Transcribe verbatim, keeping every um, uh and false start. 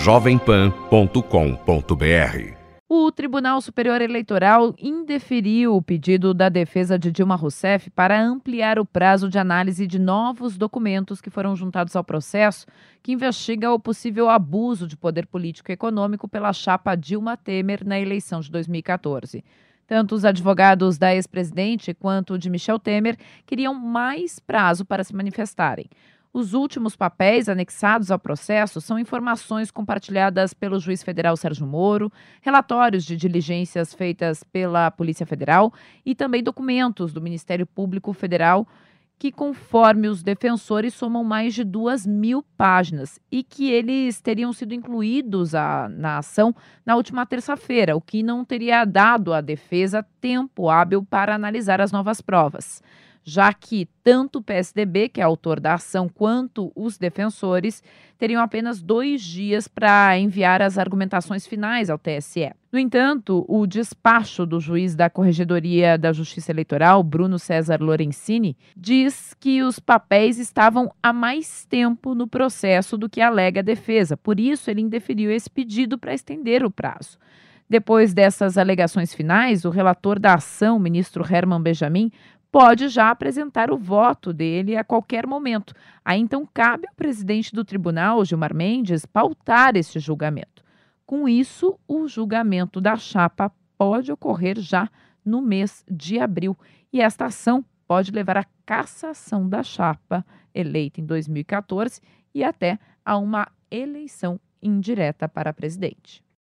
jovem pan ponto com ponto br. O Tribunal Superior Eleitoral indeferiu o pedido da defesa de Dilma Rousseff para ampliar o prazo de análise de novos documentos que foram juntados ao processo que investiga o possível abuso de poder político e econômico pela chapa Dilma Temer na eleição de dois mil e quatorze. Tanto os advogados da ex-presidente quanto de Michel Temer queriam mais prazo para se manifestarem. Os últimos papéis anexados ao processo são informações compartilhadas pelo juiz federal Sérgio Moro, relatórios de diligências feitas pela Polícia Federal e também documentos do Ministério Público Federal que, conforme os defensores, somam mais de duas mil páginas e que eles teriam sido incluídos a, na ação na última terça-feira, o que não teria dado à defesa tempo hábil para analisar as novas provas, já que tanto o P S D B, que é autor da ação, quanto os defensores teriam apenas dois dias para enviar as argumentações finais ao T S E. No entanto, o despacho do juiz da Corregedoria da Justiça Eleitoral, Bruno César Lorenzini, diz que os papéis estavam há mais tempo no processo do que alega a defesa, por isso ele indeferiu esse pedido para estender o prazo. Depois dessas alegações finais, o relator da ação, o ministro Herman Benjamin, pode já apresentar o voto dele a qualquer momento. Aí então cabe ao presidente do tribunal, Gilmar Mendes, pautar esse julgamento. Com isso, o julgamento da chapa pode ocorrer já no mês de abril. E esta ação pode levar à cassação da chapa eleita em dois mil e quatorze e até a uma eleição indireta para presidente.